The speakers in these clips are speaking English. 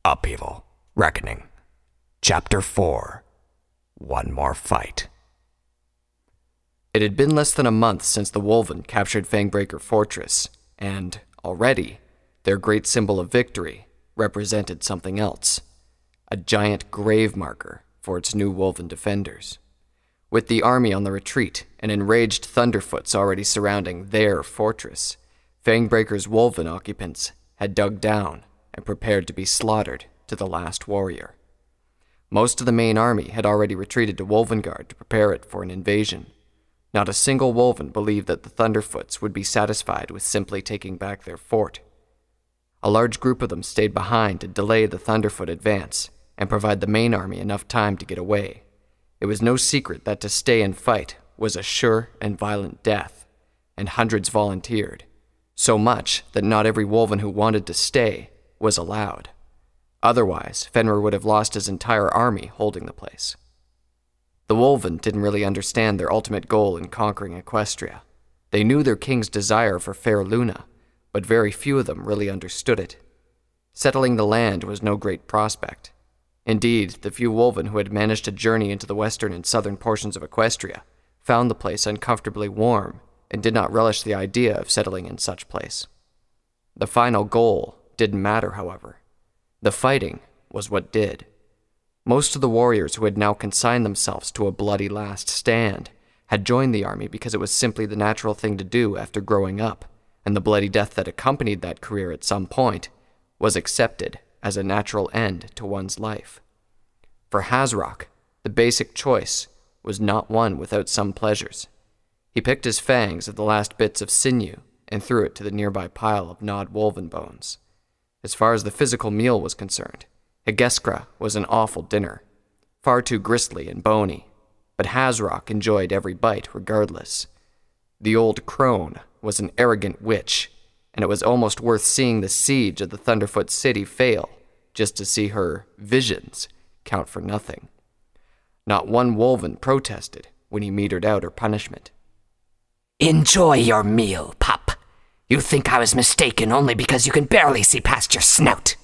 Upheaval. Reckoning. Chapter 4. One More Fight. It had been less than a month since the Wolven captured Fangbreaker Fortress, and, already, their great symbol of victory represented something else. A giant grave marker for its new Wolven defenders. With the army on the retreat and enraged Thunderfoots already surrounding their fortress, Fangbreaker's Wolven occupants had dug down and prepared to be slaughtered to the last warrior. Most of the main army had already retreated to Wolvengard to prepare it for an invasion. Not a single Wolven believed that the Thunderfoots would be satisfied with simply taking back their fort. A large group of them stayed behind to delay the Thunderfoot advance and provide the main army enough time to get away. It was no secret that to stay and fight was a sure and violent death, and hundreds volunteered, so much that not every Wolven who wanted to stay was allowed. Otherwise, Fenrir would have lost his entire army holding the place. The Wolven didn't really understand their ultimate goal in conquering Equestria. They knew their king's desire for fair Luna, but very few of them really understood it. Settling the land was no great prospect. Indeed, the few Wolven who had managed to journey into the western and southern portions of Equestria found the place uncomfortably warm and did not relish the idea of settling in such place. The final goal didn't matter, however. The fighting was what did. Most of the warriors who had now consigned themselves to a bloody last stand had joined the army because it was simply the natural thing to do after growing up, and the bloody death that accompanied that career at some point was accepted as a natural end to one's life. For Hasrock, the basic choice was not one without some pleasures. He picked his fangs at the last bits of sinew and threw it to the nearby pile of gnawed Wolven bones. As far as the physical meal was concerned, Hegeskra was an awful dinner, far too gristly and bony, but Hasrock enjoyed every bite regardless. The old crone was an arrogant witch, and it was almost worth seeing the siege of the Thunderfoot city fail just to see her visions count for nothing. Not one Wolven protested when he metered out her punishment. Enjoy your meal, pup. You think I was mistaken only because you can barely see past your snout.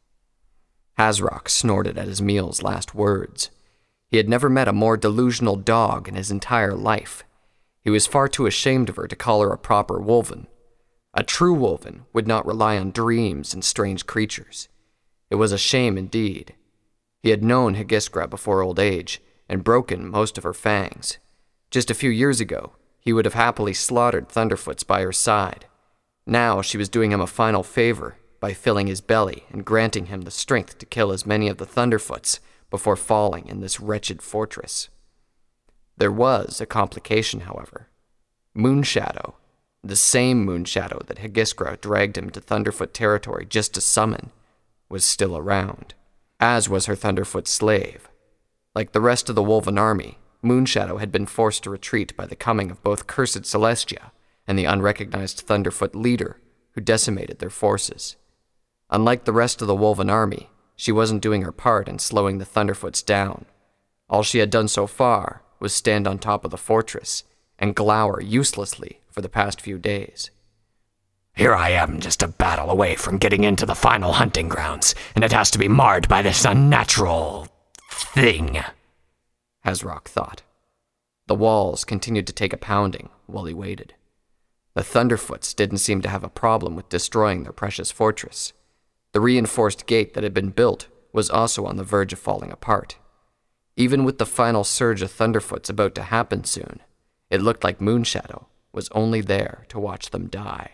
Hasrock snorted at his meal's last words. He had never met a more delusional dog in his entire life. He was far too ashamed of her to call her a proper Wolven. A true Wolven would not rely on dreams and strange creatures. It was a shame indeed. He had known Hegeskra before old age and broken most of her fangs. Just a few years ago, he would have happily slaughtered Thunderfoots by her side. Now she was doing him a final favor by filling his belly and granting him the strength to kill as many of the Thunderfoots before falling in this wretched fortress. There was a complication, however. Moonshadow, the same Moonshadow that Hegeskra dragged him to Thunderfoot territory just to summon, was still around, as was her Thunderfoot slave. Like the rest of the Wolven army, Moonshadow had been forced to retreat by the coming of both Cursed Celestia and the unrecognized Thunderfoot leader who decimated their forces. Unlike the rest of the Wolven army, she wasn't doing her part in slowing the Thunderfoots down. All she had done so far was stand on top of the fortress and glower uselessly for the past few days. Here I am, just a battle away from getting into the final hunting grounds, and it has to be marred by this unnatural thing, Hasrock thought. The walls continued to take a pounding while he waited. The Thunderfoots didn't seem to have a problem with destroying their precious fortress. The reinforced gate that had been built was also on the verge of falling apart. Even with the final surge of Thunderfoots about to happen soon, it looked like Moonshadow was only there to watch them die.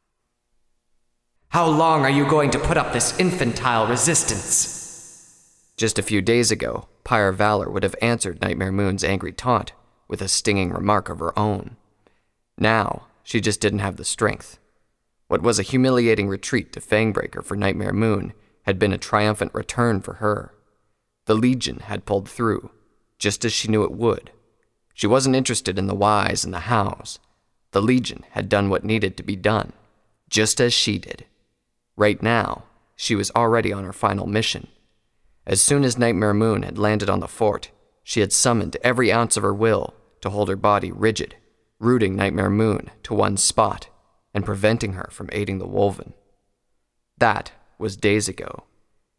How long are you going to put up this infantile resistance? Just a few days ago, Pyre Valor would have answered Nightmare Moon's angry taunt with a stinging remark of her own. Now, she just didn't have the strength. What was a humiliating retreat to Fangbreaker for Nightmare Moon had been a triumphant return for her. The Legion had pulled through, just as she knew it would. She wasn't interested in the whys and the hows. The Legion had done what needed to be done, just as she did. Right now, she was already on her final mission. As soon as Nightmare Moon had landed on the fort, she had summoned every ounce of her will to hold her body rigid, rooting Nightmare Moon to one spot and preventing her from aiding the Wolven. That was days ago.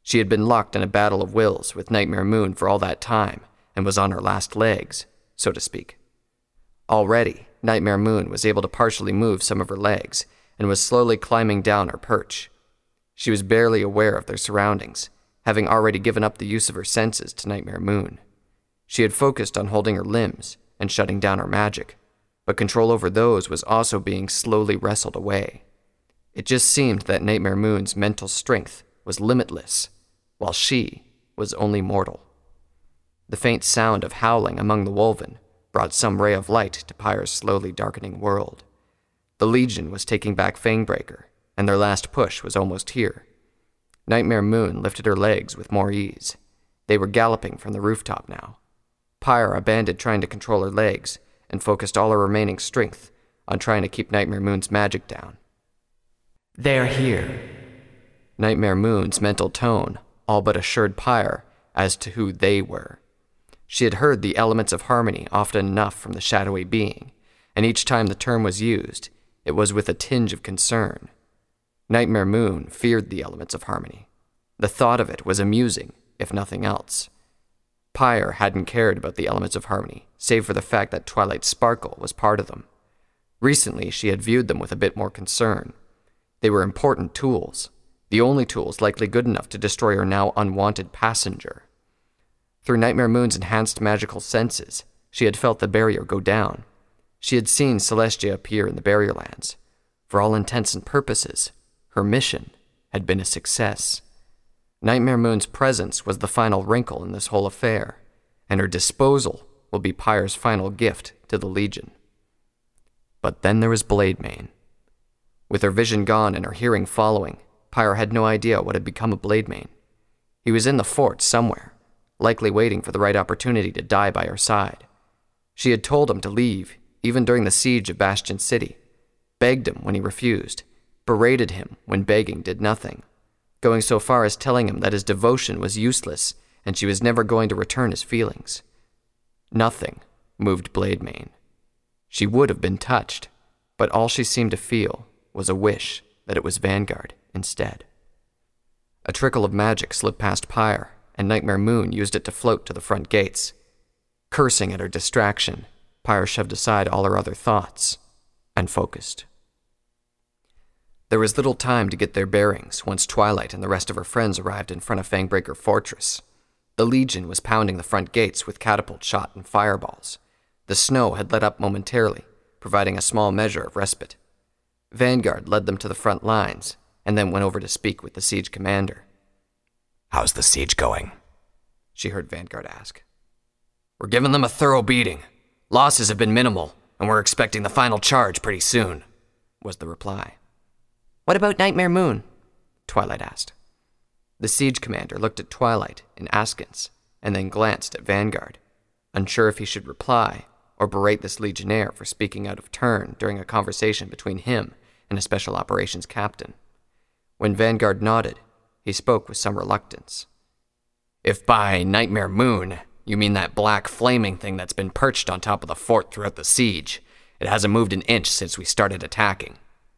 She had been locked in a battle of wills with Nightmare Moon for all that time and was on her last legs, so to speak. Already, Nightmare Moon was able to partially move some of her legs and was slowly climbing down her perch. She was barely aware of their surroundings, having already given up the use of her senses to Nightmare Moon. She had focused on holding her limbs and shutting down her magic, but control over those was also being slowly wrestled away. It just seemed that Nightmare Moon's mental strength was limitless, while she was only mortal. The faint sound of howling among the Wolven brought some ray of light to Pyre's slowly darkening world. The Legion was taking back Fangbreaker, and their last push was almost here. Nightmare Moon lifted her legs with more ease. They were galloping from the rooftop now. Pyre abandoned trying to control her legs and focused all her remaining strength on trying to keep Nightmare Moon's magic down. They're here. Nightmare Moon's mental tone all but assured Pyre as to who they were. She had heard the elements of harmony often enough from the shadowy being, and each time the term was used, it was with a tinge of concern. Nightmare Moon feared the elements of harmony. The thought of it was amusing, if nothing else. Pyre hadn't cared about the elements of harmony, save for the fact that Twilight Sparkle was part of them. Recently, she had viewed them with a bit more concern. They were important tools, the only tools likely good enough to destroy her now unwanted passenger. Through Nightmare Moon's enhanced magical senses, she had felt the barrier go down. She had seen Celestia appear in the Barrierlands. For all intents and purposes, her mission had been a success. Nightmare Moon's presence was the final wrinkle in this whole affair, and her disposal will be Pyre's final gift to the Legion. But then there was Blademane. With her vision gone and her hearing following, Pyre had no idea what had become of Blademane. He was in the fort somewhere, likely waiting for the right opportunity to die by her side. She had told him to leave, even during the siege of Bastion City, begged him when he refused, berated him when begging did nothing, going so far as telling him that his devotion was useless and she was never going to return his feelings. Nothing moved Blademane. She would have been touched, but all she seemed to feel was a wish that it was Vanguard instead. A trickle of magic slipped past Pyre, and Nightmare Moon used it to float to the front gates. Cursing at her distraction, Pyre shoved aside all her other thoughts and focused. There was little time to get their bearings once Twilight and the rest of her friends arrived in front of Fangbreaker Fortress. The Legion was pounding the front gates with catapult shot and fireballs. The snow had let up momentarily, providing a small measure of respite. Vanguard led them to the front lines, and then went over to speak with the siege commander. How's the siege going? She heard Vanguard ask. We're giving them a thorough beating. Losses have been minimal, and we're expecting the final charge pretty soon, was the reply. What about Nightmare Moon? Twilight asked. The siege commander looked at Twilight and askance, and then glanced at Vanguard, unsure if he should reply or berate this legionnaire for speaking out of turn during a conversation between him and a special operations captain. When Vanguard nodded, he spoke with some reluctance. If by Nightmare Moon you mean that black flaming thing that's been perched on top of the fort throughout the siege, it hasn't moved an inch since we started attacking.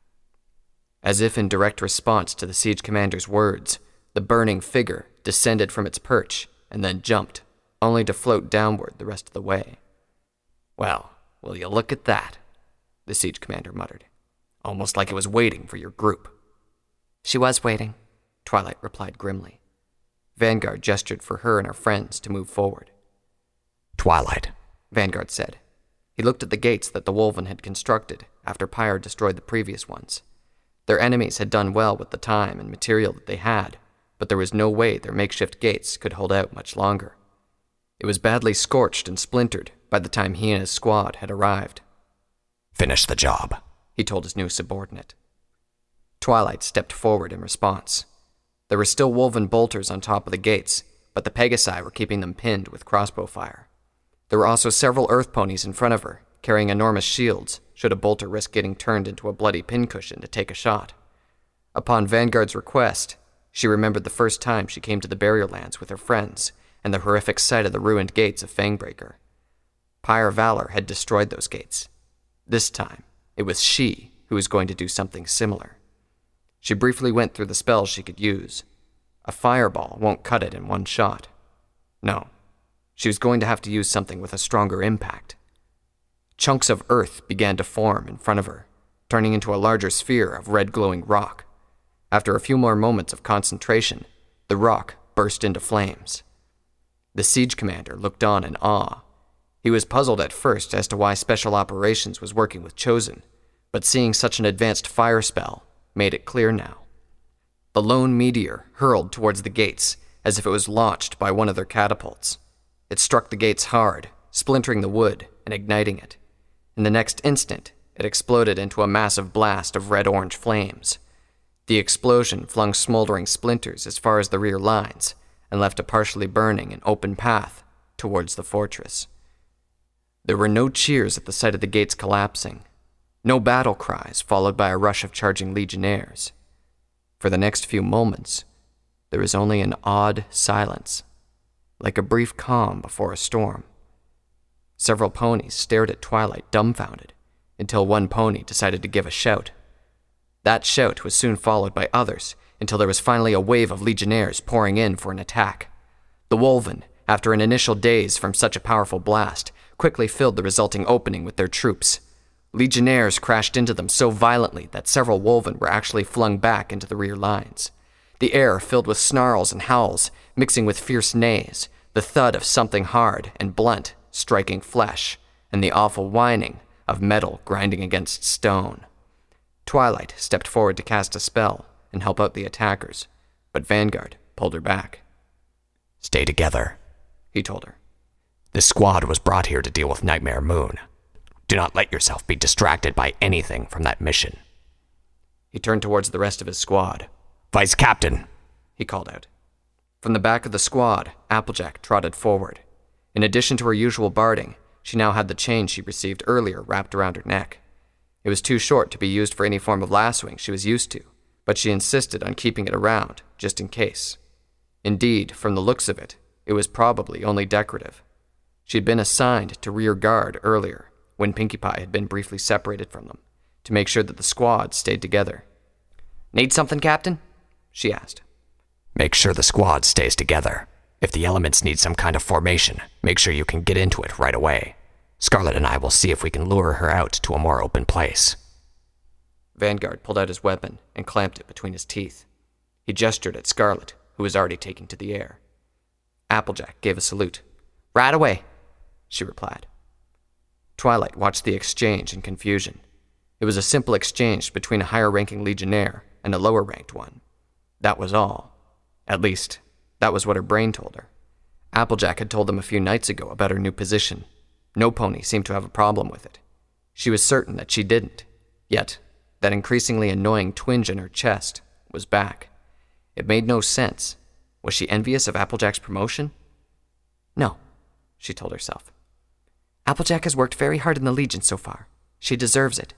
As if in direct response to the siege commander's words, the burning figure descended from its perch and then jumped, only to float downward the rest of the way. Well, will you look at that? The siege commander muttered. Almost like it was waiting for your group. She was waiting, Twilight replied grimly. Vanguard gestured for her and her friends to move forward. Twilight, Vanguard said. He looked at the gates that the Wolven had constructed after Pyre destroyed the previous ones. Their enemies had done well with the time and material that they had, but there was no way their makeshift gates could hold out much longer. It was badly scorched and splintered by the time he and his squad had arrived. Finish the job, he told his new subordinate. Twilight stepped forward in response. There were still Wolven bolters on top of the gates, but the Pegasi were keeping them pinned with crossbow fire. There were also several earth ponies in front of her, carrying enormous shields, should a bolter risk getting turned into a bloody pincushion to take a shot. Upon Vanguard's request, she remembered the first time she came to the Barrierlands with her friends and the horrific sight of the ruined gates of Fangbreaker. Pyre Valor had destroyed those gates. This time, it was she who was going to do something similar. She briefly went through the spells she could use. A fireball won't cut it in one shot. No, she was going to have to use something with a stronger impact. Chunks of earth began to form in front of her, turning into a larger sphere of red glowing rock. After a few more moments of concentration, the rock burst into flames. The siege commander looked on in awe. He was puzzled at first as to why Special Operations was working with Chosen, but seeing such an advanced fire spell made it clear now. The lone meteor hurled towards the gates as if it was launched by one of their catapults. It struck the gates hard, splintering the wood and igniting it. In the next instant, it exploded into a massive blast of red-orange flames. The explosion flung smoldering splinters as far as the rear lines and left a partially burning and open path towards the fortress. There were no cheers at the sight of the gates collapsing, no battle cries followed by a rush of charging legionnaires. For the next few moments, there was only an odd silence, like a brief calm before a storm. Several ponies stared at Twilight dumbfounded, until one pony decided to give a shout. That shout was soon followed by others, until there was finally a wave of legionnaires pouring in for an attack. The Wolven, after an initial daze from such a powerful blast, quickly filled the resulting opening with their troops. Legionnaires crashed into them so violently that several Wolven were actually flung back into the rear lines. The air filled with snarls and howls, mixing with fierce neighs, the thud of something hard and blunt striking flesh, and the awful whining of metal grinding against stone. Twilight stepped forward to cast a spell and help out the attackers, but Vanguard pulled her back. Stay together, he told her. This squad was brought here to deal with Nightmare Moon. Do not let yourself be distracted by anything from that mission. He turned towards the rest of his squad. Vice Captain, he called out. From the back of the squad, Applejack trotted forward. In addition to her usual barding, she now had the chain she received earlier wrapped around her neck. It was too short to be used for any form of lassoing she was used to, but she insisted on keeping it around, just in case. Indeed, from the looks of it, it was probably only decorative. She'd been assigned to rear guard earlier, when Pinkie Pie had been briefly separated from them, to make sure that the squad stayed together. Need something, Captain? She asked. Make sure the squad stays together. If the elements need some kind of formation, make sure you can get into it right away. Scarlet and I will see if we can lure her out to a more open place. Vanguard pulled out his weapon and clamped it between his teeth. He gestured at Scarlet, who was already taking to the air. Applejack gave a salute. Right away, she replied. Twilight watched the exchange in confusion. It was a simple exchange between a higher-ranking legionnaire and a lower-ranked one. That was all. At least, that was what her brain told her. Applejack had told them a few nights ago about her new position. No pony seemed to have a problem with it. She was certain that she didn't. Yet, that increasingly annoying twinge in her chest was back. It made no sense. Was she envious of Applejack's promotion? No, she told herself. Applejack has worked very hard in the Legion so far. She deserves it.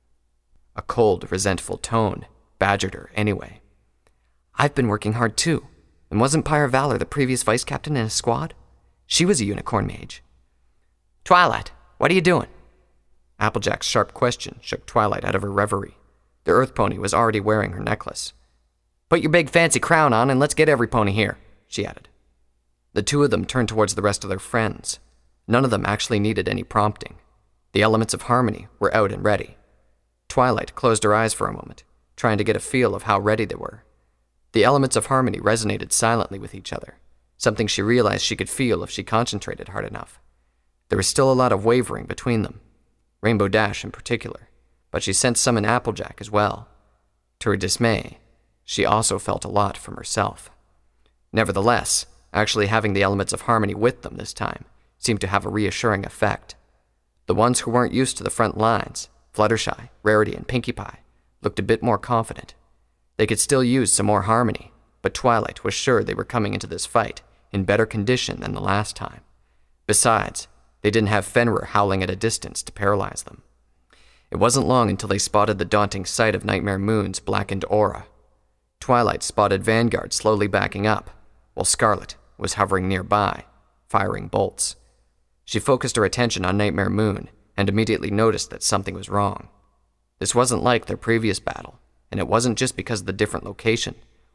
A cold, resentful tone badgered her anyway. I've been working hard too. And wasn't Pyre Valor the previous vice captain in his squad? She was a unicorn mage. Twilight, what are you doing? Applejack's sharp question shook Twilight out of her reverie. The Earth pony was already wearing her necklace. Put your big fancy crown on and let's get every pony here, she added. The two of them turned towards the rest of their friends. None of them actually needed any prompting. The elements of harmony were out and ready. Twilight closed her eyes for a moment, trying to get a feel of how ready they were. The elements of harmony resonated silently with each other, something she realized she could feel if she concentrated hard enough. There was still a lot of wavering between them, Rainbow Dash in particular, but she sensed some in Applejack as well. To her dismay, she also felt a lot from herself. Nevertheless, actually having the elements of harmony with them this time seemed to have a reassuring effect. The ones who weren't used to the front lines, Fluttershy, Rarity, and Pinkie Pie, looked a bit more confident. They could still use some more harmony, but Twilight was sure they were coming into this fight in better condition than the last time. Besides, they didn't have Fenrir howling at a distance to paralyze them. It wasn't long until they spotted the daunting sight of Nightmare Moon's blackened aura. Twilight spotted Vanguard slowly backing up, while Scarlet was hovering nearby, firing bolts. She focused her attention on Nightmare Moon and immediately noticed that something was wrong. This wasn't like their previous battle, and it wasn't just because of the different location,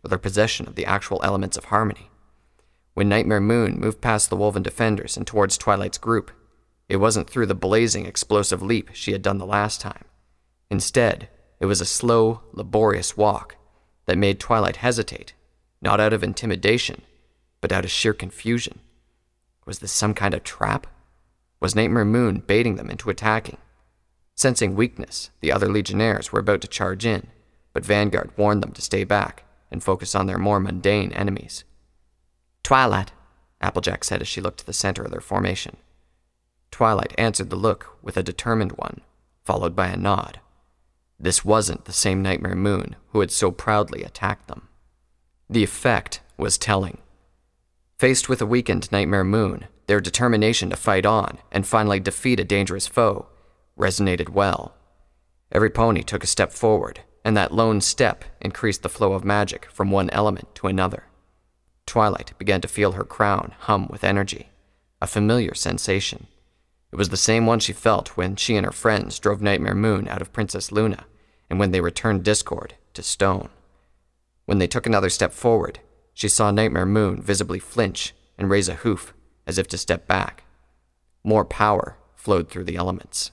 with her possession of the actual elements of harmony. When Nightmare Moon moved past the Wolven defenders and towards Twilight's group, it wasn't through the blazing, explosive leap she had done the last time. Instead, it was a slow, laborious walk that made Twilight hesitate, not out of intimidation, but out of sheer confusion. Was this some kind of trap? Was Nightmare Moon baiting them into attacking? Sensing weakness, the other Legionnaires were about to charge in, but Vanguard warned them to stay back and focus on their more mundane enemies. Twilight, Applejack said as she looked to the center of their formation. Twilight answered the look with a determined one, followed by a nod. This wasn't the same Nightmare Moon who had so proudly attacked them. The effect was telling. Faced with a weakened Nightmare Moon, their determination to fight on and finally defeat a dangerous foe resonated well. Every pony took a step forward, and that lone step increased the flow of magic from one element to another. Twilight began to feel her crown hum with energy, a familiar sensation. It was the same one she felt when she and her friends drove Nightmare Moon out of Princess Luna, and when they returned Discord to stone. When they took another step forward, she saw Nightmare Moon visibly flinch and raise a hoof as if to step back. More power flowed through the elements.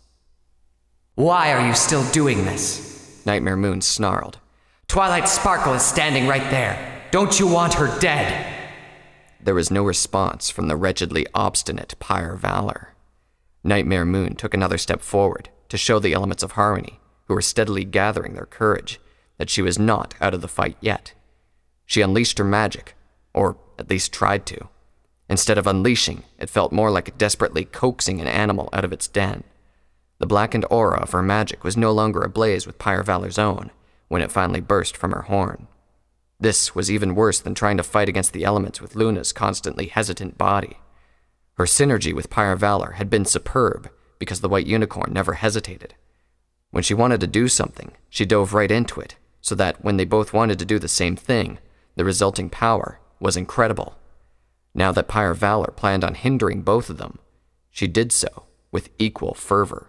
Why are you still doing this? Nightmare Moon snarled. Twilight Sparkle is standing right there. Don't you want her dead? There was no response from the wretchedly obstinate Pyre Valor. Nightmare Moon took another step forward to show the elements of harmony, who were steadily gathering their courage, that she was not out of the fight yet. She unleashed her magic, or at least tried to. Instead of unleashing, it felt more like desperately coaxing an animal out of its den. The blackened aura of her magic was no longer ablaze with Pyre Valor's own when it finally burst from her horn. This was even worse than trying to fight against the elements with Luna's constantly hesitant body. Her synergy with Pyre Valor had been superb because the White Unicorn never hesitated. When she wanted to do something, she dove right into it, so that when they both wanted to do the same thing, the resulting power was incredible. Now that Pyre Valor planned on hindering both of them, she did so with equal fervor.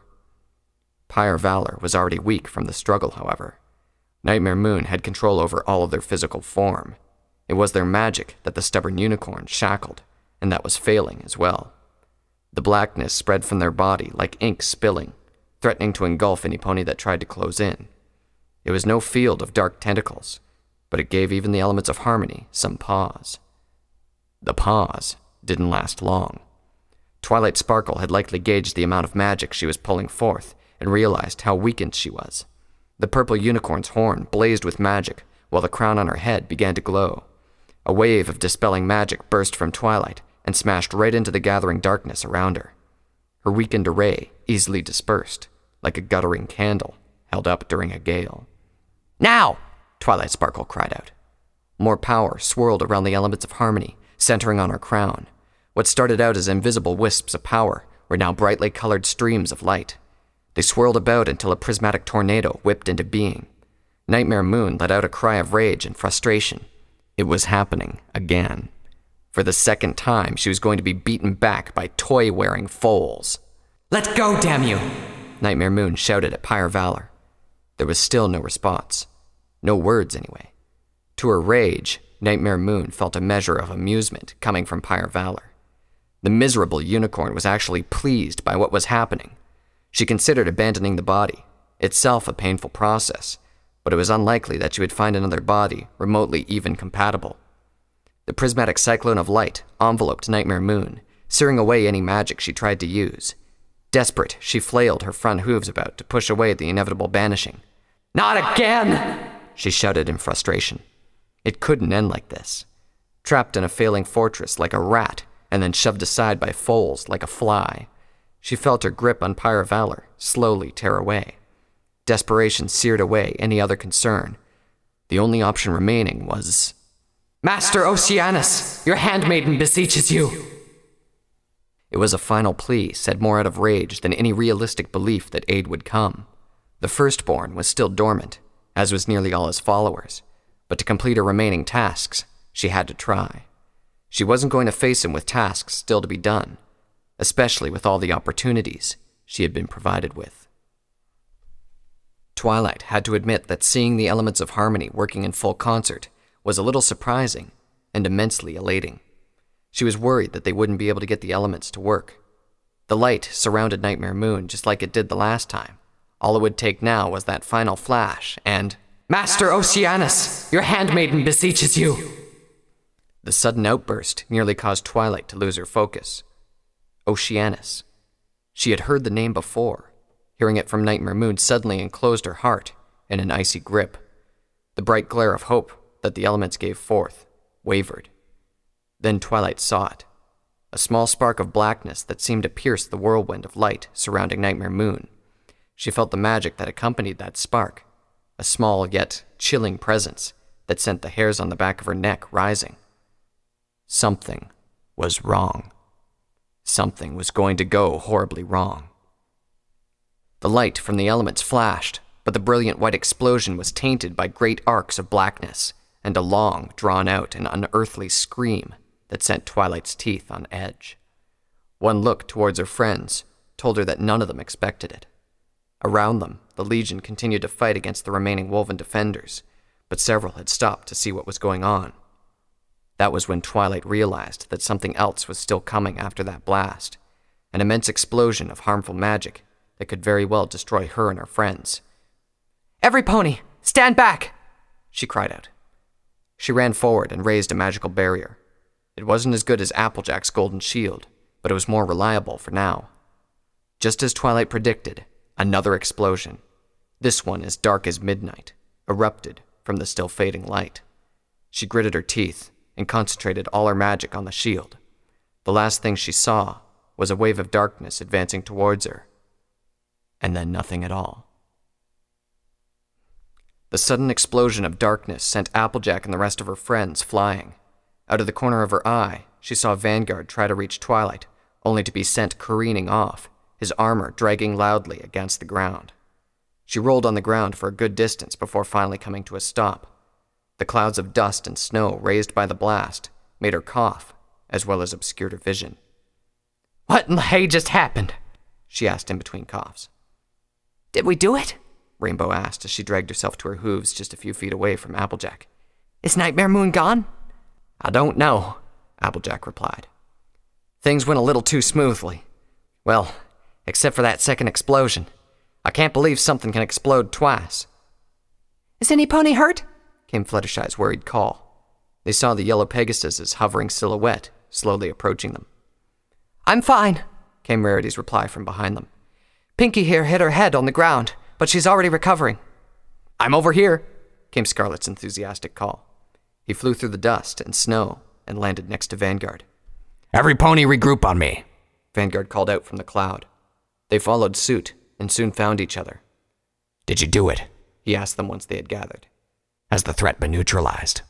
Pyre Valor was already weak from the struggle, however. Nightmare Moon had control over all of their physical form. It was their magic that the stubborn unicorn shackled, and that was failing as well. The blackness spread from their body like ink spilling, threatening to engulf any pony that tried to close in. It was no field of dark tentacles, but it gave even the elements of harmony some pause. The pause didn't last long. Twilight Sparkle had likely gauged the amount of magic she was pulling forth and realized how weakened she was. The purple unicorn's horn blazed with magic while the crown on her head began to glow. A wave of dispelling magic burst from Twilight and smashed right into the gathering darkness around her. Her weakened array easily dispersed, like a guttering candle held up during a gale. Now! Twilight Sparkle cried out. More power swirled around the elements of harmony, centering on her crown. What started out as invisible wisps of power were now brightly colored streams of light. They swirled about until a prismatic tornado whipped into being. Nightmare Moon let out a cry of rage and frustration. It was happening again. For the second time, she was going to be beaten back by toy-wearing foals. Let go, damn you! Nightmare Moon shouted at Pyre Valor. There was still no response. No words, anyway. To her rage, Nightmare Moon felt a measure of amusement coming from Pyre Valor. The miserable unicorn was actually pleased by what was happening. She considered abandoning the body, itself a painful process, but it was unlikely that she would find another body remotely even compatible. The prismatic cyclone of light enveloped Nightmare Moon, searing away any magic she tried to use. Desperate, she flailed her front hooves about to push away the inevitable banishing. Not again! She shouted in frustration. It couldn't end like this. Trapped in a failing fortress like a rat, and then shoved aside by foals like a fly. She felt her grip on Pyre Valor slowly tear away. Desperation seared away any other concern. The only option remaining was... Master Oceanus, your handmaiden beseeches you. It was a final plea said more out of rage than any realistic belief that aid would come. The firstborn was still dormant, as was nearly all his followers, but to complete her remaining tasks, she had to try. She wasn't going to face him with tasks still to be done, especially with all the opportunities she had been provided with. Twilight had to admit that seeing the elements of harmony working in full concert was a little surprising and immensely elating. She was worried that they wouldn't be able to get the elements to work. The light surrounded Nightmare Moon just like it did the last time. All it would take now was that final flash, and Master Oceanus, your handmaiden beseeches you. The sudden outburst nearly caused Twilight to lose her focus. Oceanus. She had heard the name before. Hearing it from Nightmare Moon suddenly enclosed her heart in an icy grip. The bright glare of hope that the elements gave forth wavered. Then Twilight saw it. A small spark of blackness that seemed to pierce the whirlwind of light surrounding Nightmare Moon. She felt the magic that accompanied that spark, a small yet chilling presence that sent the hairs on the back of her neck rising. Something was wrong. Something was going to go horribly wrong. The light from the elements flashed, but the brilliant white explosion was tainted by great arcs of blackness and a long, drawn-out and unearthly scream that sent Twilight's teeth on edge. One look towards her friends told her that none of them expected it. Around them, the Legion continued to fight against the remaining Wolven defenders, but several had stopped to see what was going on. That was when Twilight realized that something else was still coming after that blast, an immense explosion of harmful magic that could very well destroy her and her friends. Every pony, stand back! She cried out. She ran forward and raised a magical barrier. It wasn't as good as Applejack's golden shield, but it was more reliable for now. Just as Twilight predicted, another explosion, this one as dark as midnight, erupted from the still fading light. She gritted her teeth and concentrated all her magic on the shield. The last thing she saw was a wave of darkness advancing towards her, and then nothing at all. The sudden explosion of darkness sent Applejack and the rest of her friends flying. Out of the corner of her eye, she saw Vanguard try to reach Twilight, only to be sent careening off, his armor dragging loudly against the ground. She rolled on the ground for a good distance before finally coming to a stop. The clouds of dust and snow raised by the blast made her cough, as well as obscured her vision. What in the hay just happened? She asked in between coughs. Did we do it? Rainbow asked as she dragged herself to her hooves just a few feet away from Applejack. Is Nightmare Moon gone? I don't know, Applejack replied. Things went a little too smoothly. Well, except for that second explosion. I can't believe something can explode twice. Is any pony hurt? Came Fluttershy's worried call. They saw the yellow Pegasus's hovering silhouette slowly approaching them. I'm fine, came Rarity's reply from behind them. Pinkie here hit her head on the ground, but she's already recovering. I'm over here, came Scarlet's enthusiastic call. He flew through the dust and snow and landed next to Vanguard. Every pony regroup on me, Vanguard called out from the cloud. They followed suit and soon found each other. Did you do it? He asked them once they had gathered. Has the threat been neutralized?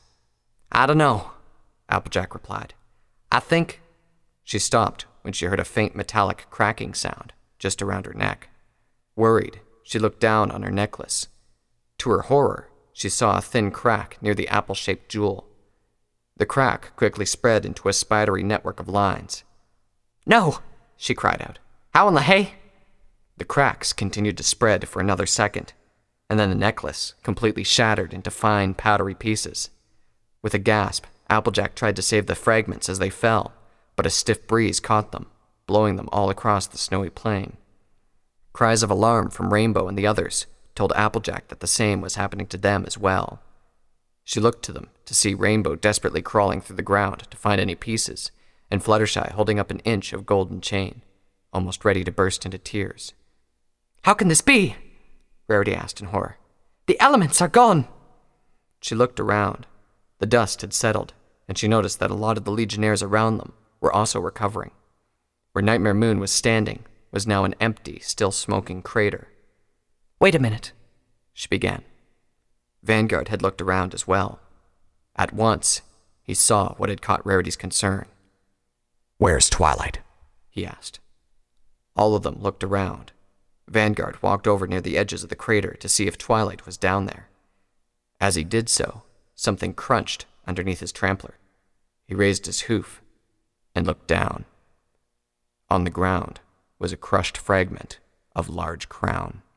I don't know, Applejack replied. I think... She stopped when she heard a faint metallic cracking sound just around her neck. Worried, she looked down on her necklace. To her horror, she saw a thin crack near the apple-shaped jewel. The crack quickly spread into a spidery network of lines. No, she cried out. How in the hay? The cracks continued to spread for another second, and then the necklace completely shattered into fine, powdery pieces. With a gasp, Applejack tried to save the fragments as they fell, but a stiff breeze caught them, blowing them all across the snowy plain. Cries of alarm from Rainbow and the others told Applejack that the same was happening to them as well. She looked to them to see Rainbow desperately crawling through the ground to find any pieces, and Fluttershy holding up an inch of golden chain, almost ready to burst into tears. How can this be? Rarity asked in horror. The elements are gone. She looked around. The dust had settled, and she noticed that a lot of the Legionnaires around them were also recovering. Where Nightmare Moon was standing was now an empty, still smoking crater. Wait a minute, she began. Vanguard had looked around as well. At once, he saw what had caught Rarity's concern. Where's Twilight? He asked. All of them looked around. Vanguard walked over near the edges of the crater to see if Twilight was down there. As he did so, something crunched underneath his trampler. He raised his hoof and looked down. On the ground was a crushed fragment of large crown.